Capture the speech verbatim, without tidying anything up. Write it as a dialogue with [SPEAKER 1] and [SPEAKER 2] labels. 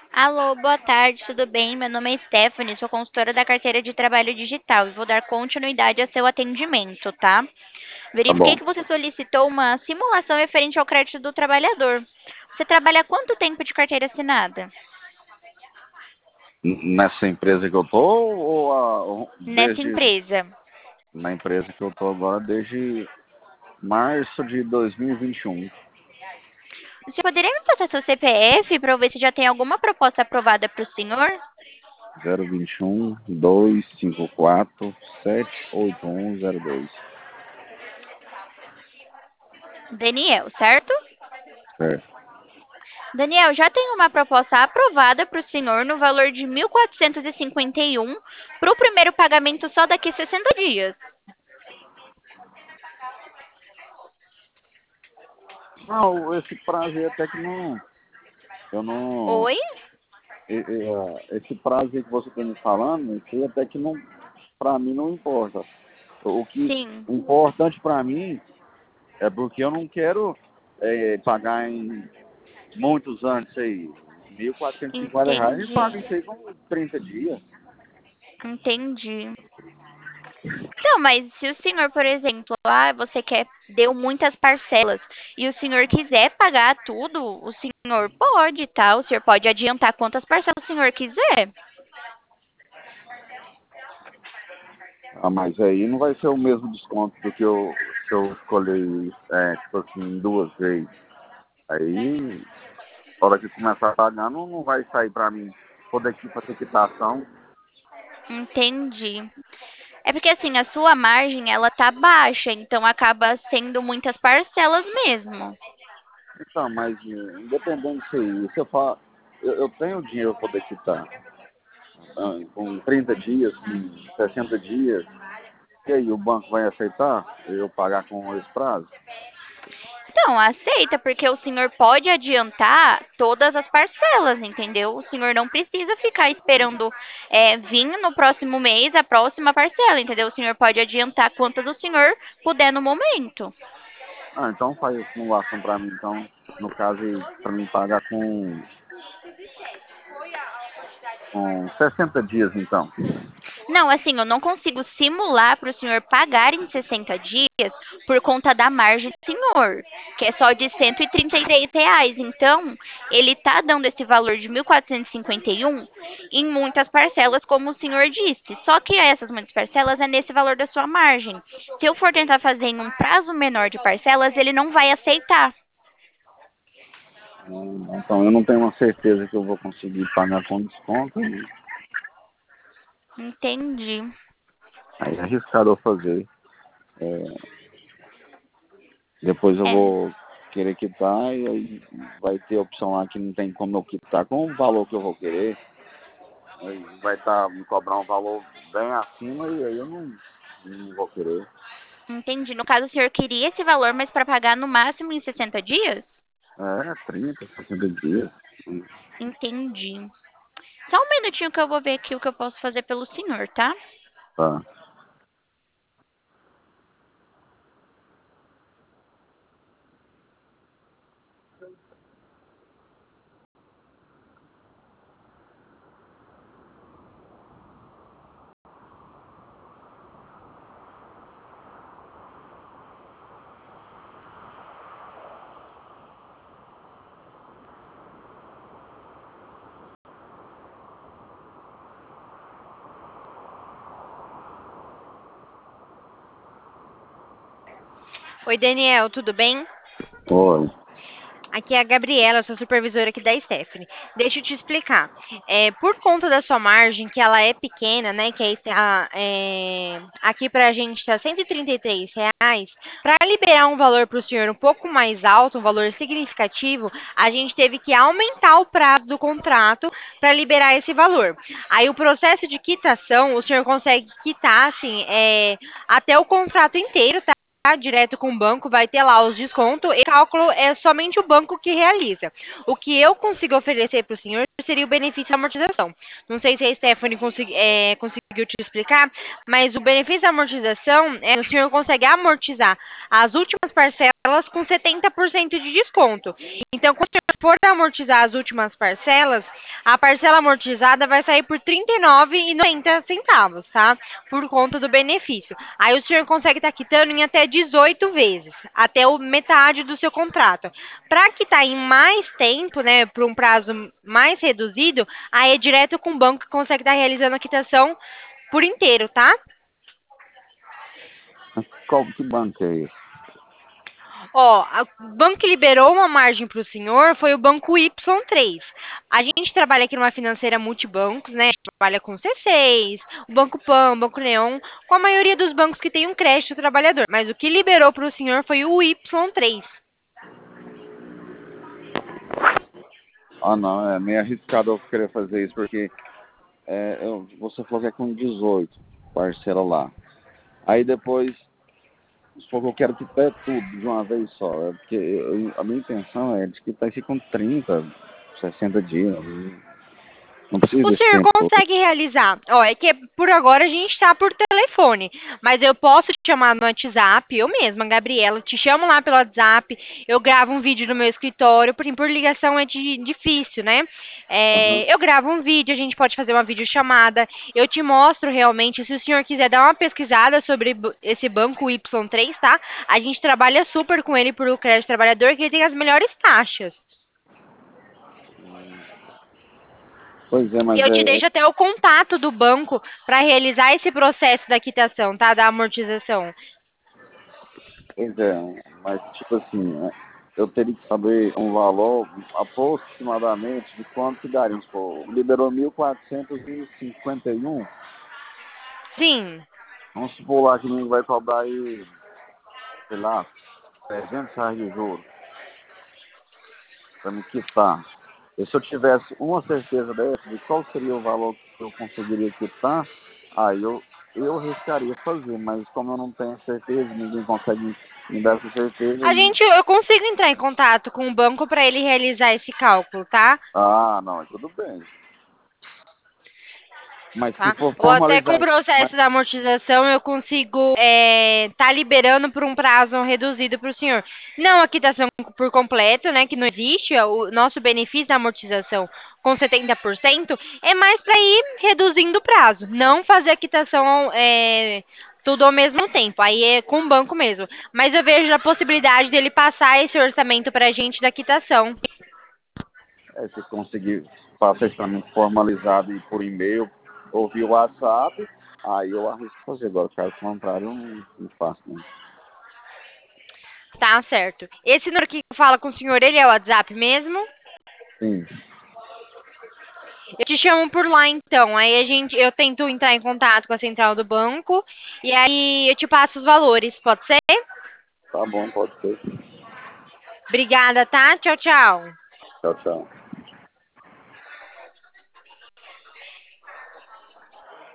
[SPEAKER 1] Alô, boa tarde, tudo bem? Meu nome é Stephanie, sou consultora da carteira de trabalho digital e vou dar continuidade a seu atendimento, tá?
[SPEAKER 2] Tá
[SPEAKER 1] Verifiquei
[SPEAKER 2] bom.
[SPEAKER 1] que você solicitou uma simulação referente ao crédito do trabalhador. Você trabalha há quanto tempo de carteira assinada?
[SPEAKER 2] N- Nessa empresa que eu tô ou a- ou
[SPEAKER 1] Nessa
[SPEAKER 2] desde
[SPEAKER 1] empresa.
[SPEAKER 2] na empresa que eu tô agora desde março de dois mil e vinte e um.
[SPEAKER 1] Você poderia me passar seu C P F para eu ver se já tem alguma proposta aprovada para o senhor?
[SPEAKER 2] zero vinte e um, dois cinco quatro, sete oito um zero dois.
[SPEAKER 1] Daniel, certo?
[SPEAKER 2] Certo.
[SPEAKER 1] Daniel, já tem uma proposta aprovada para o senhor no valor de mil quatrocentos e cinquenta e um para o primeiro pagamento só daqui a sessenta dias.
[SPEAKER 2] Não, esse prazo aí até que não. Eu não.
[SPEAKER 1] Oi?
[SPEAKER 2] e- e, ah, Esse prazo aí que você está me falando, isso aí até que não. Pra mim não importa. O que
[SPEAKER 1] Sim,
[SPEAKER 2] o importante pra mim é porque eu não quero eh, pagar em muitos anos isso aí. Mil quatrocentos e cinquenta reais e
[SPEAKER 1] entendi.
[SPEAKER 2] paga isso aí com trinta dias.
[SPEAKER 1] Entendi. Então, mas se o senhor, por exemplo, ah, você quer, deu muitas parcelas e o senhor quiser pagar tudo, o senhor pode, tá? O senhor pode adiantar quantas parcelas o senhor quiser.
[SPEAKER 2] Ah, mas aí não vai ser o mesmo desconto do que eu, se eu escolher, é, tipo assim, duas vezes. Aí, na hora que começar a pagar, não, não vai sair pra mim toda aqui fazer quitação.
[SPEAKER 1] Entendi. É porque assim, a sua margem ela tá baixa, então acaba sendo muitas parcelas mesmo.
[SPEAKER 2] Então, mas eh, independente disso aí, se eu falar, eu, eu tenho dinheiro para poder quitar. Ah, com trinta dias, com sessenta dias, e aí o banco vai aceitar eu pagar com esse prazo?
[SPEAKER 1] Então, aceita, porque o senhor pode adiantar todas as parcelas, entendeu? O senhor não precisa ficar esperando é, vir no próximo mês a próxima parcela, entendeu? O senhor pode adiantar quantas o senhor puder no momento.
[SPEAKER 2] Ah, então faz a simulação para mim, então, no caso, para mim pagar com, com sessenta dias, então.
[SPEAKER 1] Não, assim, eu não consigo simular para o senhor pagar em sessenta dias por conta da margem do senhor, que é só de cento e trinta e três reais. Então, ele está dando esse valor de mil quatrocentos e cinquenta e um em muitas parcelas, como o senhor disse. Só que essas muitas parcelas é nesse valor da sua margem. Se eu for tentar fazer em um prazo menor de parcelas, ele não vai aceitar.
[SPEAKER 2] Hum, Então eu não tenho uma certeza que eu vou conseguir pagar com desconto, e
[SPEAKER 1] Entendi.
[SPEAKER 2] aí é arriscado eu fazer. É, depois eu
[SPEAKER 1] É.
[SPEAKER 2] vou querer quitar e aí vai ter opção lá que não tem como eu quitar com o valor que eu vou querer. Aí vai estar me cobrar um valor bem acima e aí eu não, não vou querer.
[SPEAKER 1] Entendi. No caso, o senhor queria esse valor, mas para pagar no máximo em sessenta dias?
[SPEAKER 2] É, trinta, sessenta dias. Hum,
[SPEAKER 1] Entendi. Só um minutinho que eu vou ver aqui o que eu posso fazer pelo senhor, tá?
[SPEAKER 2] Tá.
[SPEAKER 3] Oi, Daniel, tudo bem?
[SPEAKER 2] Oi.
[SPEAKER 3] Aqui é a Gabriela, sou supervisora aqui da Stephanie. Deixa eu te explicar. É, por conta da sua margem, que ela é pequena, né? Que é, esse- a- é, aqui pra gente está cento e trinta e três reais. Para liberar um valor para o senhor um pouco mais alto, um valor significativo, a gente teve que aumentar o prazo do contrato para liberar esse valor. Aí o processo de quitação, o senhor consegue quitar, assim, é, até o contrato inteiro, tá? Direto com o banco, vai ter lá os descontos e cálculo é somente o banco que realiza. O que eu consigo oferecer para o senhor seria o benefício da amortização. Não sei se a Stephanie consegui- é, conseguiu te explicar, mas o benefício da amortização é o senhor consegue amortizar as últimas parcelas parcelas com setenta por cento de desconto. Então, quando você for amortizar as últimas parcelas, a parcela amortizada vai sair por trinta e nove reais e noventa centavos, tá? Por conta do benefício. Aí o senhor consegue estar quitando em até dezoito vezes, até o metade do seu contrato. Para quitar em mais tempo, né, por um prazo mais reduzido, aí é direto com o banco que consegue estar realizando a quitação por inteiro, tá?
[SPEAKER 2] Qual que banco é esse?
[SPEAKER 3] Ó, a- o banco que liberou uma margem para o senhor foi o banco Y três. A gente trabalha aqui numa financeira multibancos, né? A gente trabalha com C seis, o Banco Pan, o Banco Neon, com a maioria dos bancos que tem um crédito trabalhador. Mas o que liberou para o senhor foi o Y três.
[SPEAKER 2] Ah, não, é meio arriscado eu querer fazer isso, porque é, eu- você falou que é com dezoito, parcela lá. Aí depois, se for que eu quero quitar tudo de uma vez só, é porque eu- a minha intenção é de quitar isso com trinta, sessenta dias. Não precisa
[SPEAKER 3] O
[SPEAKER 2] desse
[SPEAKER 3] senhor
[SPEAKER 2] tempo todo.
[SPEAKER 3] consegue realizar? Ó, é que por agora a gente está por telefone, mas eu posso te chamar no WhatsApp, eu mesma, Gabriela, te chamo lá pelo WhatsApp, eu gravo um vídeo no meu escritório, porque por ligação é de- difícil, né?
[SPEAKER 2] Aham.
[SPEAKER 3] É, eu gravo um vídeo, a gente pode fazer uma videochamada, eu te mostro realmente, se o senhor quiser dar uma pesquisada sobre b- esse banco Y três, tá? A gente trabalha super com ele por o crédito trabalhador, que ele tem as melhores taxas.
[SPEAKER 2] Pois é,
[SPEAKER 3] E
[SPEAKER 2] mas
[SPEAKER 3] eu te
[SPEAKER 2] é, é-
[SPEAKER 3] deixo até o contato do banco para realizar esse processo da quitação, tá? Da amortização.
[SPEAKER 2] pois é, mas tipo assim, é, eu teria que saber um valor aproximadamente de quanto que daria. Vamos supor, liberou mil quatrocentos e cinquenta e um.
[SPEAKER 3] Sim.
[SPEAKER 2] Vamos supor lá que ninguém vai cobrar aí, sei lá, trezentos reais de juros para me quitar. E se eu tivesse uma certeza dessa de qual seria o valor que eu conseguiria quitar, aí eu, eu arriscaria fazer, mas como eu não tenho certeza, ninguém consegue me dar essa certeza,
[SPEAKER 3] A
[SPEAKER 2] e...
[SPEAKER 3] gente, eu consigo entrar em contato com o banco para ele realizar esse cálculo, tá?
[SPEAKER 2] ah, não, tudo bem. Mas se
[SPEAKER 3] Tá?
[SPEAKER 2] for
[SPEAKER 3] Ou até com o
[SPEAKER 2] formalizar, mas,
[SPEAKER 3] processo da amortização eu consigo é, tá liberando por um prazo reduzido para o senhor. Não a quitação por completo, né? Que não existe. O nosso benefício da amortização com setenta por cento é mais para ir reduzindo o prazo. Não fazer a quitação é, tudo ao mesmo tempo. Aí é com o banco mesmo. Mas eu vejo a possibilidade dele passar esse orçamento para a gente da quitação.
[SPEAKER 2] é, se conseguir passar isso para mim formalizado e por e-mail ou via WhatsApp, aí eu arrisco fazer. Agora, caso contrário, eu não, não faço, não.
[SPEAKER 3] Tá certo. Esse número que fala com o senhor, ele é o WhatsApp mesmo?
[SPEAKER 2] Sim,
[SPEAKER 3] Eu te chamo por lá então. Aí a gente, eu tento entrar em contato com a central do banco e aí eu te passo os valores, pode ser?
[SPEAKER 2] tá bom, pode ser.
[SPEAKER 3] Obrigada, tá? Tchau, tchau.
[SPEAKER 2] Tchau, tchau.